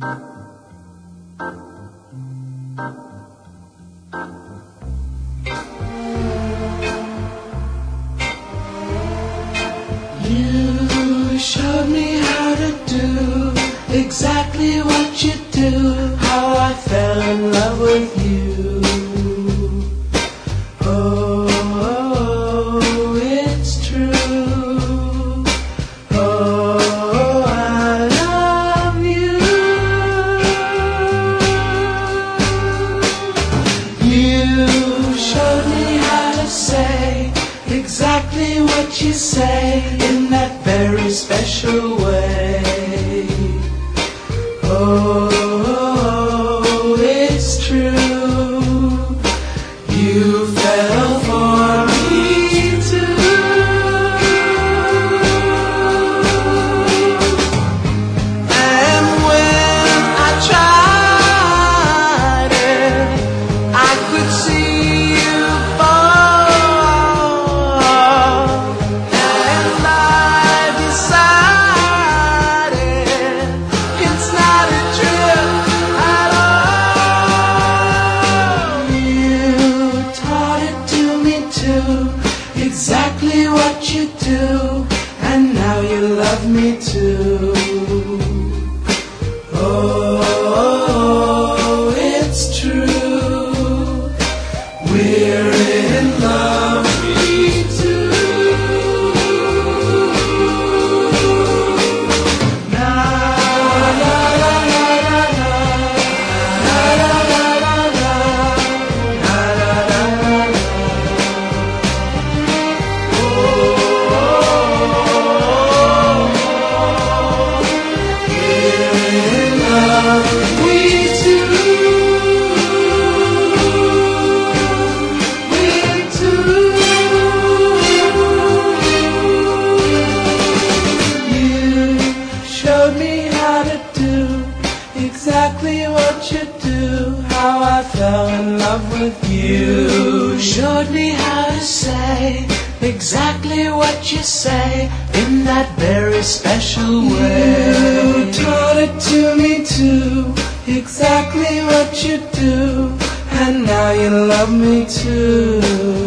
You showed me how to do exactly what you do, how I fell in love with you. Oh, it's true. Oh, I love you. You showed me how to say exactly what you say in that very special way. Oh, it's true. You fell for me too. And when I tried it, I could see you fall. And I decided it's not a trip at all. You taught it to me too, exactly what you do, and now you love me too. Oh, it's true. We're in love, me too. Na la la la la la, la la la la la, la la la la la. We two, we two. You showed me how to do exactly what you do, how I fell in love with you. Showed me how to say exactly what you say in that very special way. You taught it to me too, exactly what you do, and now you love me too.